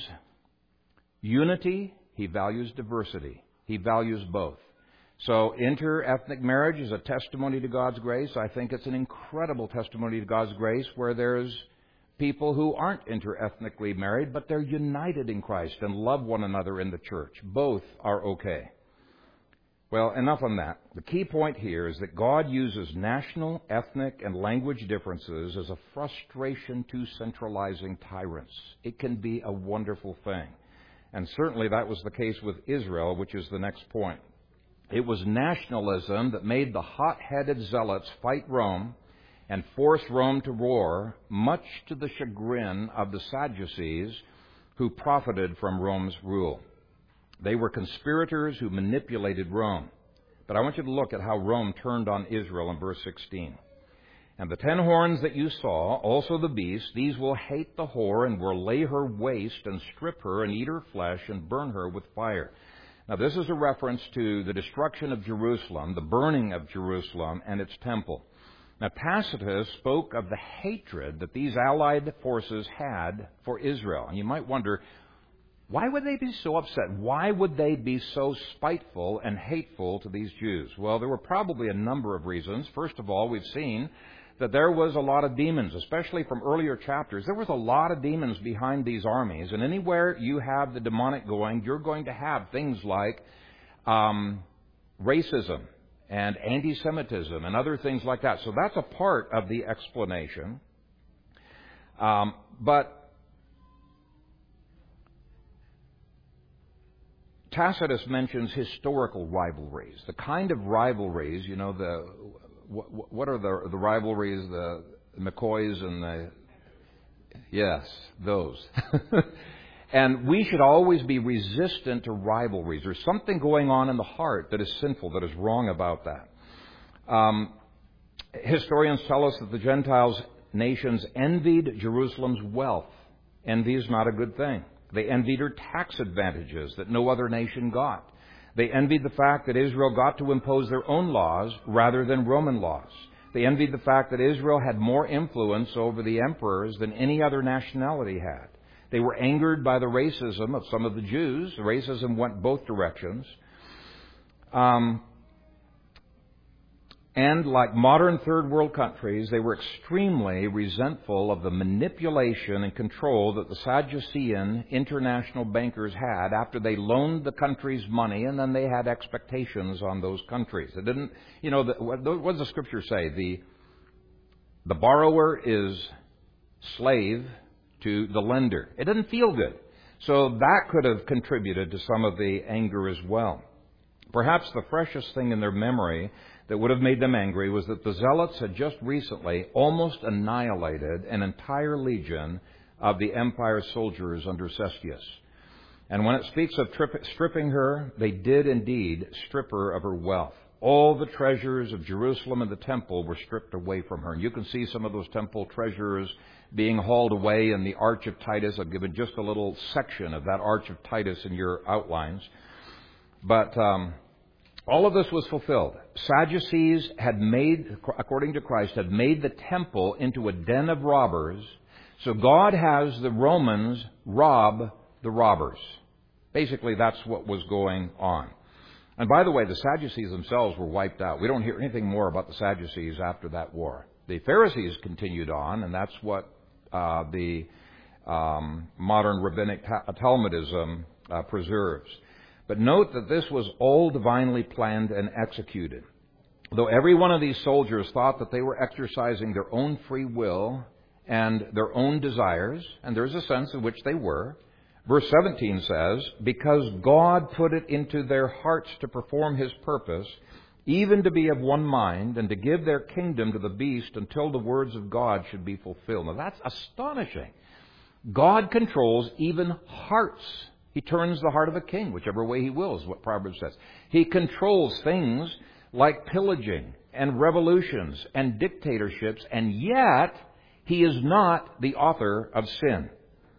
unity. He values diversity. He values both. So inter-ethnic marriage is a testimony to God's grace. I think it's an incredible testimony to God's grace where there's people who aren't inter-ethnically married, but they're united in Christ and love one another in the church. Both are okay. Well, enough on that. The key point here is that God uses national, ethnic, and language differences as a frustration to centralizing tyrants. It can be a wonderful thing. And certainly that was the case with Israel, which is the next point. It was nationalism that made the hot-headed zealots fight Rome and force Rome to war, much to the chagrin of the Sadducees who profited from Rome's rule. They were conspirators who manipulated Rome. But I want you to look at how Rome turned on Israel in verse sixteen. And the ten horns that you saw, also the beast, these will hate the whore and will lay her waste and strip her and eat her flesh and burn her with fire. Now this is a reference to the destruction of Jerusalem, the burning of Jerusalem and its temple. Now Tacitus spoke of the hatred that these allied forces had for Israel. And you might wonder, why would they be so upset? Why would they be so spiteful and hateful to these Jews? Well, there were probably a number of reasons. First of all, we've seen that there was a lot of demons, especially from earlier chapters. There was a lot of demons behind these armies. And anywhere you have the demonic going, you're going to have things like um, racism and anti-Semitism and other things like that. So that's a part of the explanation. Um, but Tacitus mentions historical rivalries, the kind of rivalries, you know, the what, what are the the rivalries, the McCoys and the yes, those. And we should always be resistant to rivalries. There's something going on in the heart that is sinful, that is wrong about that. Um, historians tell us that the Gentiles nations envied Jerusalem's wealth. Envy is not a good thing. They envied her tax advantages that no other nation got. They envied the fact that Israel got to impose their own laws rather than Roman laws. They envied the fact that Israel had more influence over the emperors than any other nationality had. They were angered by the racism of some of the Jews. The racism went both directions. Um, and like modern third world countries, they were extremely resentful of the manipulation and control that the Sadducean international bankers had after they loaned the countries money, and then they had expectations on those countries. It didn't, you know, the, what, what does the Scripture say? The the borrower is slave to the lender. It didn't feel good. So that could have contributed to some of the anger as well. Perhaps the freshest thing in their memory that would have made them angry was that the Zealots had just recently almost annihilated an entire legion of the empire's soldiers under Cestius. And when it speaks of trip, stripping her, they did indeed strip her of her wealth. All the treasures of Jerusalem and the temple were stripped away from her. And you can see some of those temple treasures being hauled away in the Arch of Titus. I've given just a little section of that Arch of Titus in your outlines. But um, all of this was fulfilled. Sadducees had made, according to Christ, had made the temple into a den of robbers. So God has the Romans rob the robbers. Basically, that's what was going on. And by the way, the Sadducees themselves were wiped out. We don't hear anything more about the Sadducees after that war. The Pharisees continued on, and that's what uh, the um, modern rabbinic Talmudism uh, preserves. But note that this was all divinely planned and executed. Though every one of these soldiers thought that they were exercising their own free will and their own desires, and there's a sense in which they were, verse seventeen says, because God put it into their hearts to perform His purpose, even to be of one mind, and to give their kingdom to the beast until the words of God should be fulfilled. Now that's astonishing. God controls even hearts. He turns the heart of a king, whichever way He wills, what Proverbs says. He controls things like pillaging and revolutions and dictatorships, and yet He is not the author of sin.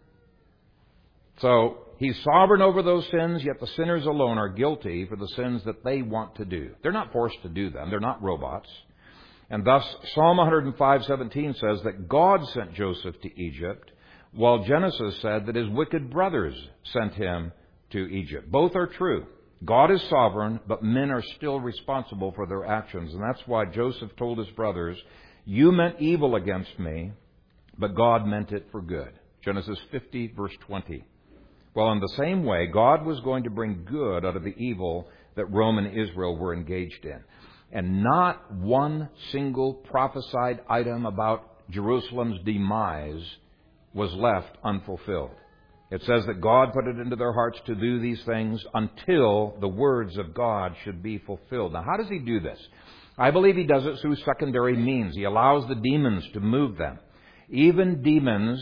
So He's sovereign over those sins, yet the sinners alone are guilty for the sins that they want to do. They're not forced to do them. They're not robots. And thus, Psalm one oh five seventeen says that God sent Joseph to Egypt, while Genesis said that his wicked brothers sent him to Egypt. Both are true. God is sovereign, but men are still responsible for their actions. And that's why Joseph told his brothers, you meant evil against me, but God meant it for good. Genesis fifty, verse twenty. Well, in the same way, God was going to bring good out of the evil that Rome and Israel were engaged in. And not one single prophesied item about Jerusalem's demise was left unfulfilled. It says that God put it into their hearts to do these things until the words of God should be fulfilled. Now, how does He do this? I believe He does it through secondary means. He allows the demons to move them. Even demons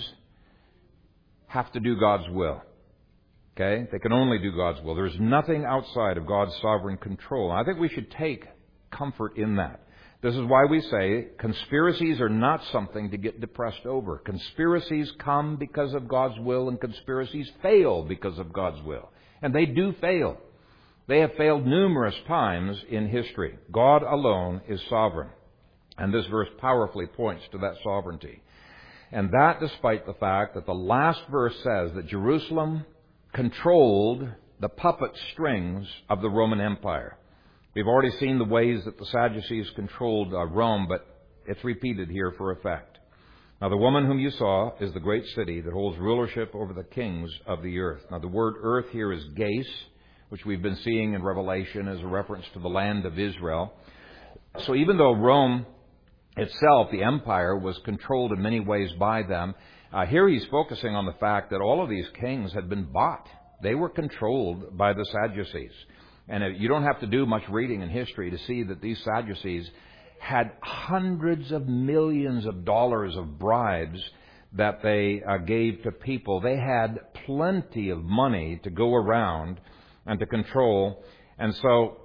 have to do God's will. Okay? They can only do God's will. There's nothing outside of God's sovereign control. And I think we should take comfort in that. This is why we say conspiracies are not something to get depressed over. Conspiracies come because of God's will, and conspiracies fail because of God's will. And they do fail. They have failed numerous times in history. God alone is sovereign. And this verse powerfully points to that sovereignty. And that despite the fact that the last verse says that Jerusalem controlled the puppet strings of the Roman Empire. We've already seen the ways that the Sadducees controlled uh, Rome, but it's repeated here for effect. Now, the woman whom you saw is the great city that holds rulership over the kings of the earth. Now, the word earth here is Gais, which we've been seeing in Revelation as a reference to the land of Israel. So even though Rome itself, the empire, was controlled in many ways by them, uh, here he's focusing on the fact that all of these kings had been bought. They were controlled by the Sadducees. And you don't have to do much reading in history to see that these Sadducees had hundreds of millions of dollars of bribes that they uh, gave to people. They had plenty of money to go around and to control. And so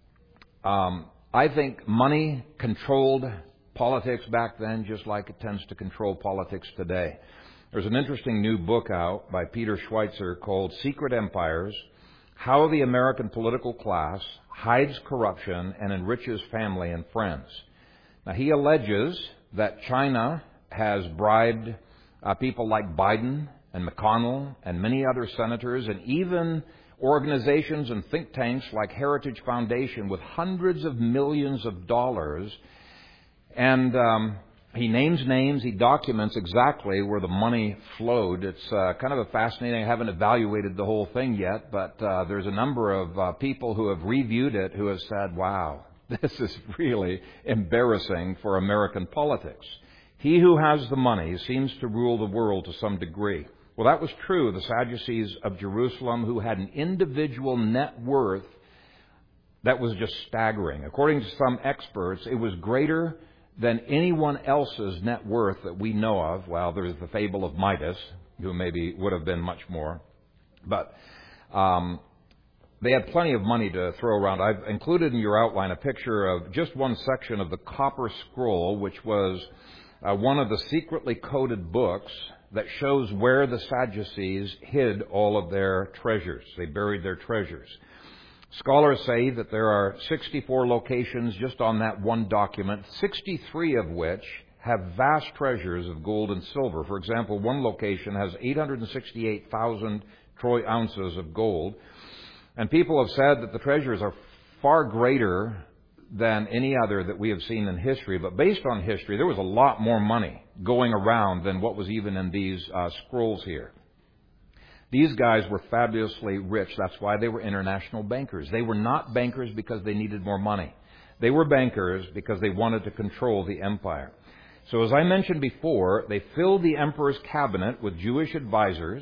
um, I think money controlled politics back then just like it tends to control politics today. There's an interesting new book out by Peter Schweitzer called Secret Empires: How the American Political Class Hides Corruption and Enriches Family and Friends. Now, he alleges that China has bribed uh, people like Biden and McConnell and many other senators, and even organizations and think tanks like Heritage Foundation, with hundreds of millions of dollars. And um, he names names, he documents exactly where the money flowed. It's uh, kind of a fascinating, I haven't evaluated the whole thing yet, but uh, there's a number of uh, people who have reviewed it who have said, wow, this is really embarrassing for American politics. He who has the money seems to rule the world to some degree. Well, that was true of the Sadducees of Jerusalem, who had an individual net worth that was just staggering. According to some experts, it was greater than anyone else's net worth that we know of. Well, there's the fable of Midas, who maybe would have been much more. But um, they had plenty of money to throw around. I've included in your outline a picture of just one section of the Copper Scroll, which was uh, one of the secretly coded books that shows where the Sadducees hid all of their treasures. They buried their treasures. Scholars say that there are sixty-four locations just on that one document, sixty-three of which have vast treasures of gold and silver. For example, one location has eight hundred sixty-eight thousand troy ounces of gold. And people have said that the treasures are far greater than any other that we have seen in history. But based on history, there was a lot more money going around than what was even in these uh, scrolls here. These guys were fabulously rich. That's why they were international bankers. They were not bankers because they needed more money. They were bankers because they wanted to control the empire. So as I mentioned before, they filled the emperor's cabinet with Jewish advisors,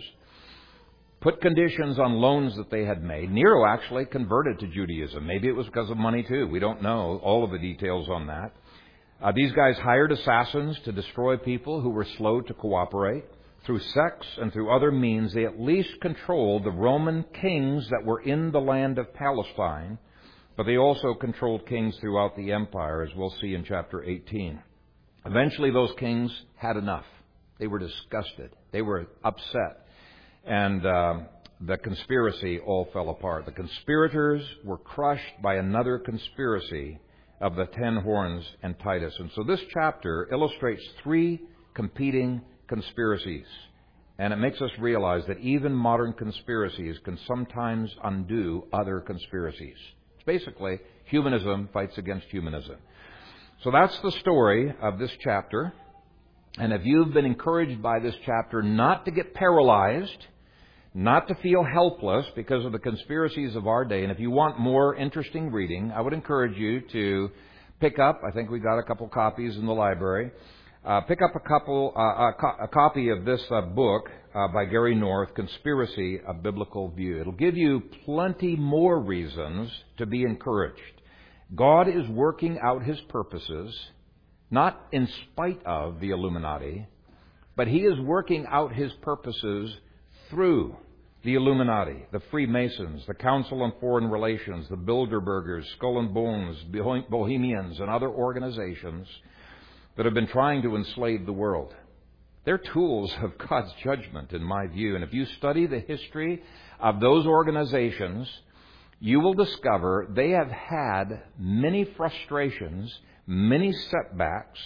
put conditions on loans that they had made. Nero actually converted to Judaism. Maybe it was because of money too. We don't know all of the details on that. Uh, these guys hired assassins to destroy people who were slow to cooperate. Through sex and through other means, they at least controlled the Roman kings that were in the land of Palestine, but they also controlled kings throughout the empire, as we'll see in chapter eighteen. Eventually, those kings had enough. They were disgusted. They were upset. And uh, the conspiracy all fell apart. The conspirators were crushed by another conspiracy of the ten horns and Titus. And so this chapter illustrates three competing conspiracies. And it makes us realize that even modern conspiracies can sometimes undo other conspiracies. It's basically humanism fights against humanism. So that's the story of this chapter. And if you've been encouraged by this chapter not to get paralyzed, not to feel helpless because of the conspiracies of our day, and if you want more interesting reading, I would encourage you to pick up, I think we got a couple copies in the library, Uh, pick up a couple, uh, a, co- a copy of this uh, book uh, by Gary North, Conspiracy: A Biblical View. It'll give you plenty more reasons to be encouraged. God is working out His purposes, not in spite of the Illuminati, but He is working out His purposes through the Illuminati, the Freemasons, the Council on Foreign Relations, the Bilderbergers, Skull and Bones, Bohemians, and other organizations that have been trying to enslave the world. They're tools of God's judgment, in my view. And if you study the history of those organizations, you will discover they have had many frustrations, many setbacks,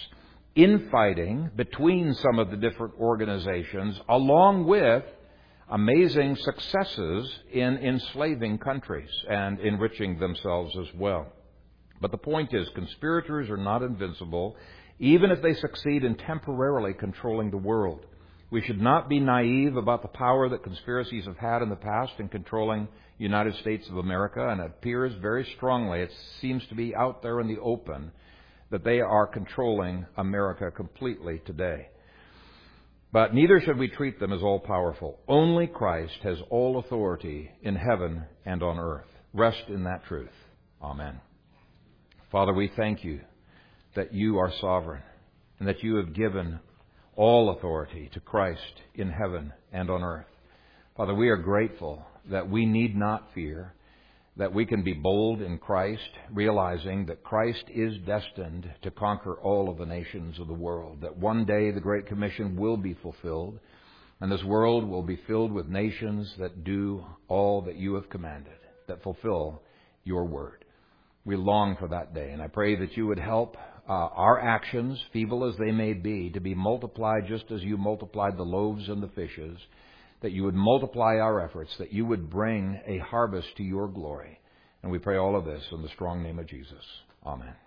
infighting between some of the different organizations, along with amazing successes in enslaving countries and enriching themselves as well. But the point is, conspirators are not invincible, even if they succeed in temporarily controlling the world. We should not be naive about the power that conspiracies have had in the past in controlling the United States of America, and it appears very strongly, it seems to be out there in the open, that they are controlling America completely today. But neither should we treat them as all-powerful. Only Christ has all authority in heaven and on earth. Rest in that truth. Amen. Father, we thank you that you are sovereign and that you have given all authority to Christ in heaven and on earth. Father, we are grateful that we need not fear, that we can be bold in Christ, realizing that Christ is destined to conquer all of the nations of the world, that one day the Great Commission will be fulfilled, and this world will be filled with nations that do all that you have commanded, that fulfill your word. We long for that day, and I pray that you would help uh, our actions, feeble as they may be, to be multiplied just as you multiplied the loaves and the fishes, that you would multiply our efforts, that you would bring a harvest to your glory. And we pray all of this in the strong name of Jesus. Amen.